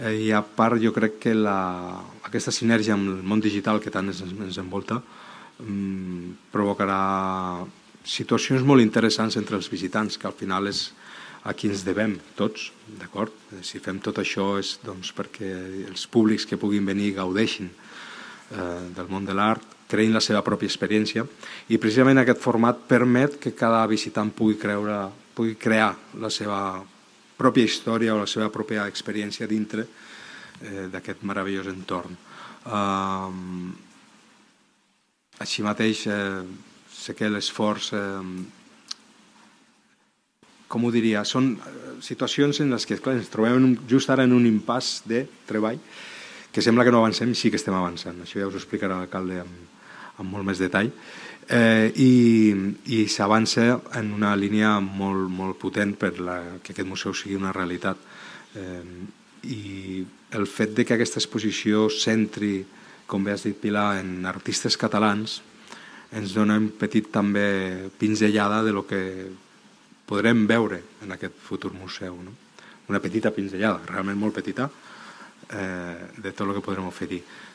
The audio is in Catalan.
I a part jo crec que aquesta sinergia amb el món digital que tant ens envolta provocarà situacions molt interessants entre els visitants, que al final és a qui ens devem tots, d'acord? Si fem tot això és perquè els públics que puguin venir gaudeixin del món de l'art, creïn la seva pròpia experiència, i precisament aquest format permet que cada visitant pugui crear la seva pròpia història o la seva pròpia experiència dintre d'aquest meravellós entorn. Així mateix, sé que l'esforç, com ho diria, són situacions en les que ens trobem just ara en un impàs de treball que sembla que no avancem i sí que estem avançant. Això ja us ho explicarà l'alcalde amb molt més detall. I s'avança en una línia molt potent per que aquest museu sigui una realitat. I el fet de que aquesta exposició centri, com bé has dit, Pilar, en artistes catalans, ens dona un petit també pinzellada de lo que podrem veure en aquest futur museu. Una petita pinzellada, realment molt petita, de tot el que podrem oferir.